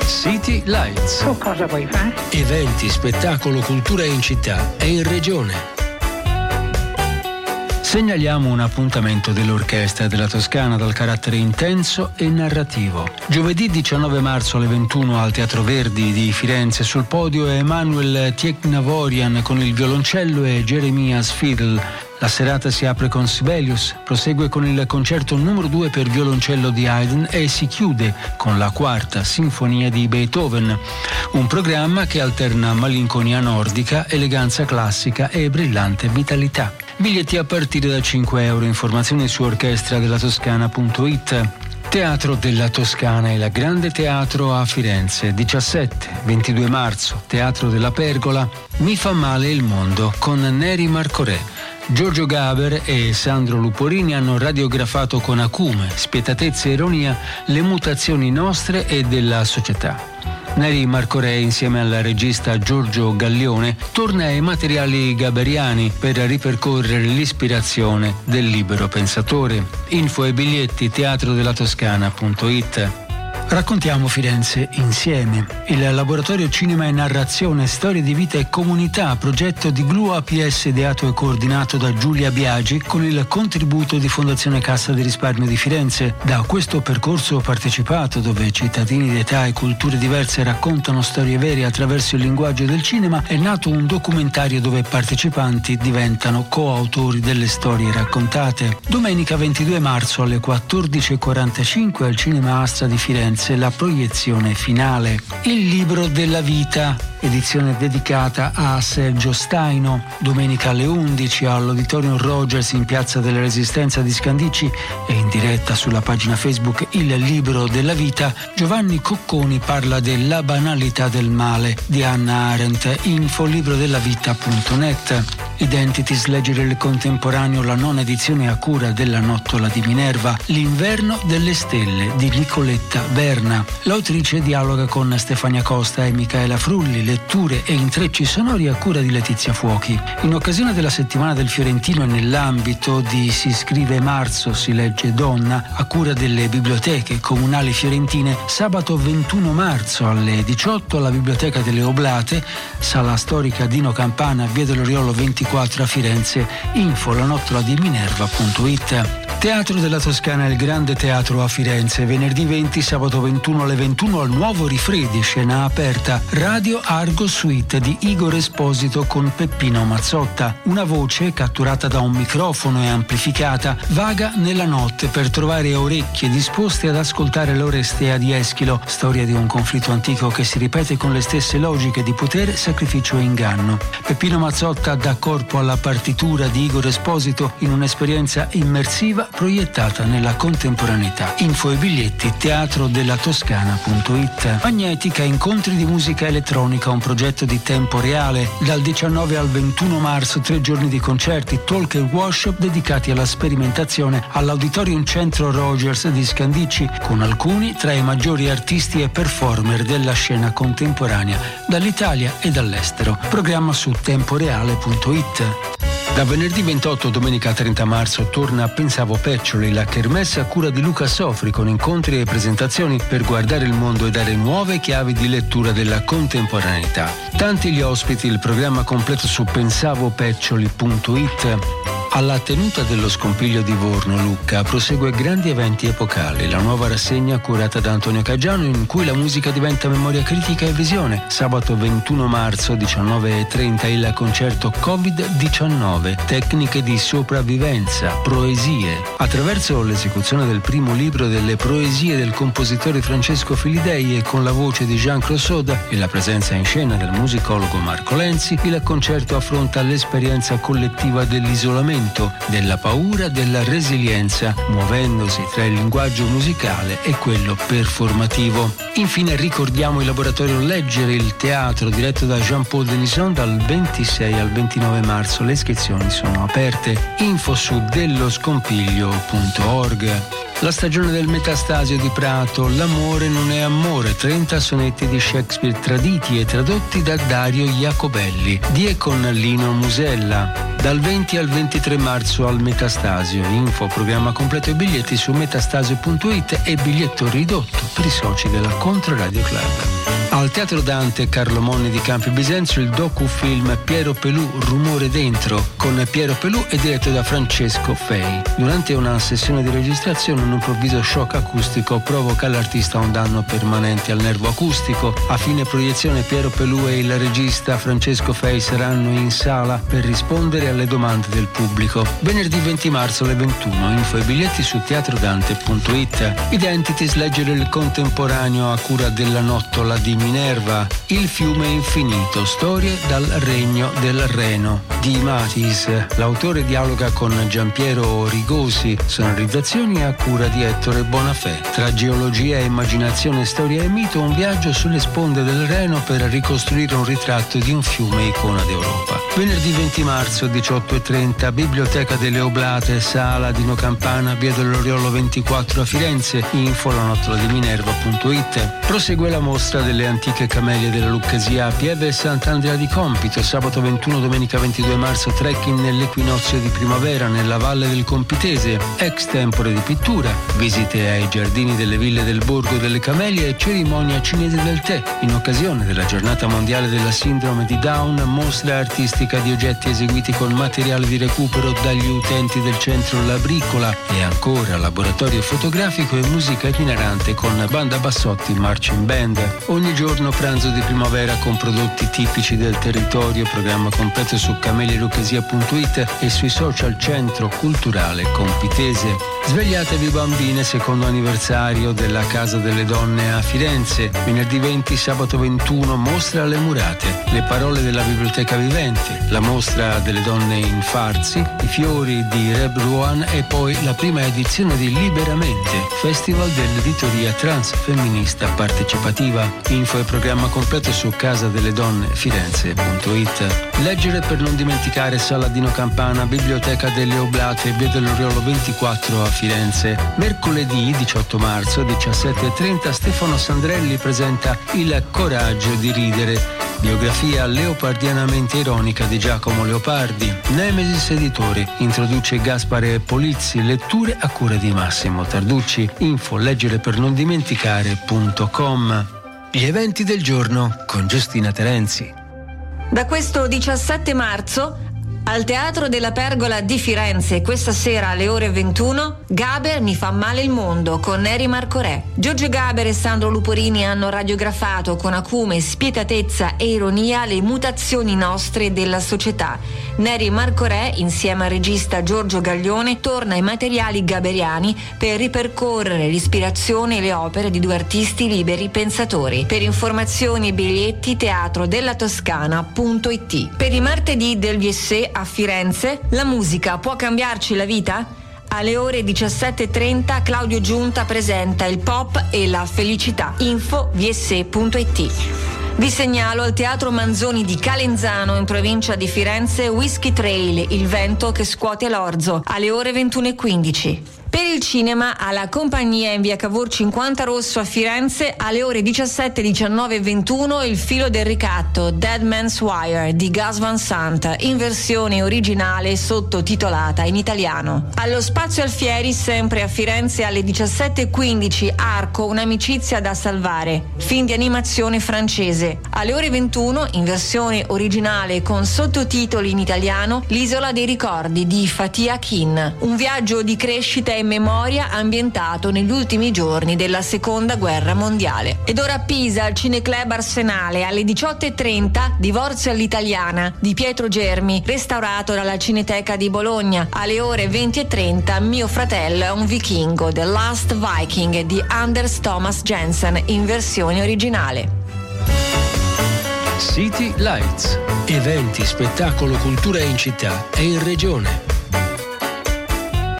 City Lights. Tu cosa vuoi fare? Eventi, spettacolo, cultura in città e in regione. Segnaliamo un appuntamento dell'Orchestra della Toscana dal carattere intenso e narrativo. Giovedì 19 marzo alle 21 al Teatro Verdi di Firenze, sul podio è Emanuel Tieknavorian con il violoncello e Jeremias Fiddle. La serata si apre con Sibelius, prosegue con il concerto numero 2 per violoncello di Haydn e si chiude con la quarta sinfonia di Beethoven. Un programma che alterna malinconia nordica, eleganza classica e brillante vitalità. Biglietti a partire da €5. Informazioni su orchestradella-toscana.it. Teatro della Toscana e la Grande Teatro a Firenze, 17-22 marzo, Teatro della Pergola, Mi fa male il mondo con Neri Marcorè. Giorgio Gaber e Sandro Luporini hanno radiografato con acume, spietatezza e ironia le mutazioni nostre e della società. Neri Marcorè, insieme al regista Giorgio Gallione, torna ai materiali gaberiani per ripercorrere l'ispirazione del libero pensatore. Info e biglietti teatrodellatoscana.it. Raccontiamo Firenze insieme. Il laboratorio Cinema e Narrazione, Storie di Vita e Comunità, progetto di Glu APS ideato e coordinato da Giulia Biagi con il contributo di Fondazione Cassa di Risparmio di Firenze. Da questo percorso partecipato, dove cittadini di età e culture diverse raccontano storie vere attraverso il linguaggio del cinema, è nato un documentario dove partecipanti diventano coautori delle storie raccontate. Domenica 22 marzo alle 14:45 al Cinema Astra di Firenze la proiezione finale. Il libro della vita, edizione dedicata a Sergio Staino. Domenica alle 11 all'Auditorium Rogers in Piazza della Resistenza di Scandicci e in diretta sulla pagina Facebook Il libro della vita. Giovanni Cocconi parla della banalità del male di Hannah Arendt. Info librodellavita.net. Identities, leggere il contemporaneo, la nona edizione a cura della Nottola di Minerva. L'inverno delle stelle di Nicoletta Berna. L'autrice dialoga con Stefania Costa e Michaela Frulli, letture e intrecci sonori a cura di Letizia Fuochi. In occasione della settimana del Fiorentino e nell'ambito di Si scrive marzo, si legge donna, a cura delle biblioteche comunali fiorentine, sabato 21 marzo alle 18 alla Biblioteca delle Oblate, Sala Storica Dino Campana, via dell'Oriolo 24 a Firenze. Info lanottoladiminerva.it. Teatro della Toscana e il Grande Teatro a Firenze, venerdì 20, sabato 21 alle 21 al Nuovo Rifredi, scena aperta, Radio Argo Suite di Igor Esposito con Peppino Mazzotta. Una voce, catturata da un microfono e amplificata, vaga nella notte per trovare orecchie disposte ad ascoltare l'Orestea di Eschilo, storia di un conflitto antico che si ripete con le stesse logiche di potere, sacrificio e inganno. Peppino Mazzotta dà corpo alla partitura di Igor Esposito in un'esperienza immersiva proiettata nella contemporaneità. Info e biglietti teatrodellatoscana.it. Magnetica, incontri di musica elettronica, un progetto di tempo reale. Dal 19 al 21 marzo 3 giorni di concerti, talk e workshop dedicati alla sperimentazione all'Auditorium Centro Rogers di Scandicci, con alcuni tra i maggiori artisti e performer della scena contemporanea dall'Italia e dall'estero. Programma su temporeale.it. Da venerdì 28 a domenica 30 marzo torna Pensavo Peccioli, la kermesse a cura di Luca Sofri, con incontri e presentazioni per guardare il mondo e dare nuove chiavi di lettura della contemporaneità. Tanti gli ospiti, il programma completo su pensavopeccioli.it. Alla tenuta dello Scompiglio di Vorno, Lucca, prosegue Grandi Eventi Epocali, la nuova rassegna curata da Antonio Caggiano in cui la musica diventa memoria critica e visione. Sabato 21 marzo 19:30 il concerto Covid-19, tecniche di sopravvivenza, proesie. Attraverso l'esecuzione del primo libro delle proesie del compositore Francesco Filidei e con la voce di Jean Crossoda e la presenza in scena del musicologo Marco Lenzi, il concerto affronta l'esperienza collettiva dell'isolamento, della paura, della resilienza, muovendosi tra il linguaggio musicale e quello performativo. Infine ricordiamo il laboratorio Leggere il teatro diretto da Jean-Paul Denison dal 26 al 29 marzo. Le iscrizioni sono aperte. Info su delloscompiglio.org. La stagione del Metastasio di Prato, L'amore non è amore, 30 sonetti di Shakespeare traditi e tradotti da Dario Iacobelli, di e con Lino Musella. Dal 20 al 23 marzo al Metastasio. Info, programma completo e biglietti su metastasio.it e biglietto ridotto per i soci della Controradio Club. Al Teatro Dante Carlo Monni di Campi Bisenzio il docufilm Piero Pelù, Rumore dentro, con Piero Pelù e diretto da Francesco Fei. Durante una sessione di registrazione un improvviso shock acustico provoca all'artista un danno permanente al nervo acustico. A fine proiezione Piero Pelù e il regista Francesco Fei saranno in sala per rispondere alle domande del pubblico. Venerdì 20 marzo alle 21. Info e biglietti su teatrodante.it. Identities, leggere il contemporaneo a cura della Nottola di Minerva. Il fiume infinito, storie dal regno del Reno di Matis. L'autore dialoga con Giampiero Rigosi. Sonorizzazioni a cura di Ettore Bonafè. Tra geologia e immaginazione, storia e mito, un viaggio sulle sponde del Reno per ricostruire un ritratto di un fiume icona d'Europa. Venerdì 20 marzo 18:30, Biblioteca delle Oblate, Sala Dino Campana, via dell'Oriolo 24 a Firenze. Info lanottoladiminerva.it. Prosegue la mostra delle antiche camelie della Lucchesia a Pieve e Sant'Andrea di Compito. Sabato 21, domenica 22 marzo, trekking nell'equinozio di primavera nella Valle del Compitese, ex tempore di pittura, visite ai giardini delle ville del Borgo delle Camelie e cerimonia cinese del tè. In occasione della giornata mondiale della sindrome di Down, mostra artistica di oggetti eseguiti con materiale di recupero dagli utenti del centro Labricola e ancora laboratorio fotografico e musica itinerante con banda Bassotti Marching Band. Ogni giorno pranzo di primavera con prodotti tipici del territorio, programma completo su camelieluchesia.it e sui social Centro Culturale Compitese. Svegliatevi bambine, secondo anniversario della Casa delle Donne a Firenze. Venerdì 20, sabato 21, mostra alle murate, le parole della biblioteca vivente, la mostra delle donne in Farsi, i fiori di Reb Ruan e poi la prima edizione di Liberamente, festival dell'editoria transfemminista partecipativa. Info e programma completo su casadelledonnefirenze.it. Leggere per non dimenticare, Sala Dino Campana, Biblioteca delle Oblate, via dell'Oriolo 24 a Firenze. Mercoledì 18 marzo 17:30 Stefano Sandrelli presenta Il coraggio di ridere, biografia leopardianamente ironica di Giacomo Leopardi. Nemesis Editori introduce Gaspare Polizzi, letture a cura di Massimo Tarducci. Info leggere per non dimenticare.com. Gli eventi del giorno con Giustina Terenzi. Da questo 17 marzo al Teatro della Pergola di Firenze, questa sera alle ore 21, Gaber mi fa male il mondo con Neri Marco Re. Giorgio Gaber e Sandro Luporini hanno radiografato con acume, spietatezza e ironia le mutazioni nostre e della società. Neri Marco Re, insieme al regista Giorgio Gaglione, torna ai materiali gaberiani per ripercorrere l'ispirazione e le opere di due artisti liberi pensatori. Per informazioni e biglietti teatrodellatoscana.it. Per i martedì del VSE a Firenze, la musica può cambiarci la vita? Alle ore 17:30 Claudio Giunta presenta il pop e la felicità. Info vse.it. Vi segnalo al Teatro Manzoni di Calenzano, in provincia di Firenze, Whisky Trail, il vento che scuote l'orzo, alle ore 21:15. Per il cinema, alla Compagnia in via Cavour 50 Rosso a Firenze, alle ore 17, 19 e 21, Il filo del ricatto, Dead Man's Wire di Gus Van Sant, in versione originale sottotitolata in italiano. Allo Spazio Alfieri, sempre a Firenze, alle 17:15, Arco, un'amicizia da salvare, film di animazione francese. Alle ore 21, in versione originale con sottotitoli in italiano, L'isola dei ricordi di Fatih Akin, un viaggio di crescita e memoria ambientato negli ultimi giorni della seconda guerra mondiale. Ed ora a Pisa, al Cineclub Arsenale, alle 18:30, Divorzio all'italiana di Pietro Germi, restaurato dalla Cineteca di Bologna. Alle ore 20:30, Mio fratello è un vichingo, The Last Viking di Anders Thomas Jensen, in versione originale. City Lights. Eventi, spettacolo, cultura in città e in regione.